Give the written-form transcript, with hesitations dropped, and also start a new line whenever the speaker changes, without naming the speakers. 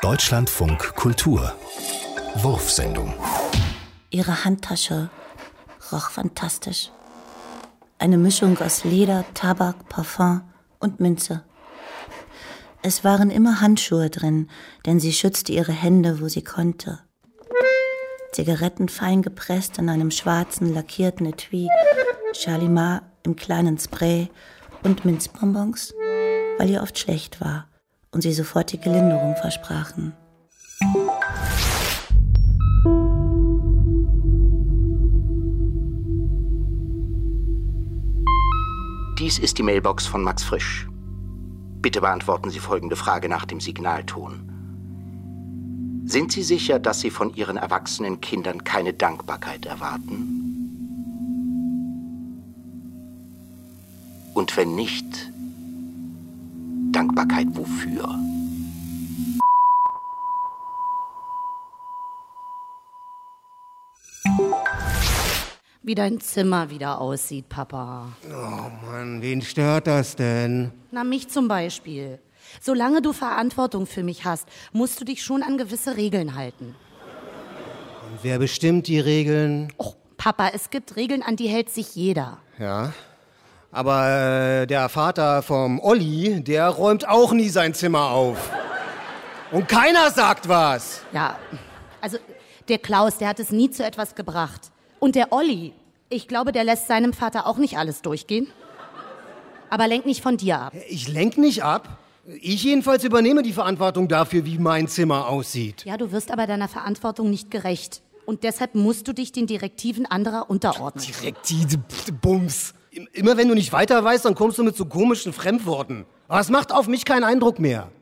Deutschlandfunk Kultur Wurfsendung.
Ihre Handtasche roch fantastisch. Eine Mischung aus Leder, Tabak, Parfum und Münze. Es waren immer Handschuhe drin, denn sie schützte ihre Hände, wo sie konnte. Zigaretten fein gepresst in einem schwarzen, lackierten Etui, Shalimar im kleinen Spray und Minzbonbons, weil ihr oft schlecht war und sie sofortige Linderung versprachen.
Dies ist die Mailbox von Max Frisch. Bitte beantworten Sie folgende Frage nach dem Signalton. Sind Sie sicher, dass Sie von Ihren erwachsenen Kindern keine Dankbarkeit erwarten? Und wenn nicht, Dankbarkeit wofür?
Wie dein Zimmer wieder aussieht, Papa.
Oh Mann, wen stört das denn?
Na, mich zum Beispiel. Solange du Verantwortung für mich hast, musst du dich schon an gewisse Regeln halten.
Und wer bestimmt die Regeln?
Och, Papa, es gibt Regeln, an die hält sich jeder.
Ja, aber der Vater vom Olli, der räumt auch nie sein Zimmer auf. Und keiner sagt was.
Ja, also der Klaus, der hat es nie zu etwas gebracht. Und der Olli, ich glaube, der lässt seinem Vater auch nicht alles durchgehen. Aber lenk nicht von dir ab.
Ich lenk nicht ab. Ich jedenfalls übernehme die Verantwortung dafür, wie mein Zimmer aussieht.
Ja, du wirst aber deiner Verantwortung nicht gerecht. Und deshalb musst du dich den Direktiven anderer unterordnen.
Direktive Bums. Immer wenn du nicht weiter weißt, dann kommst du mit so komischen Fremdworten. Aber es macht auf mich keinen Eindruck mehr.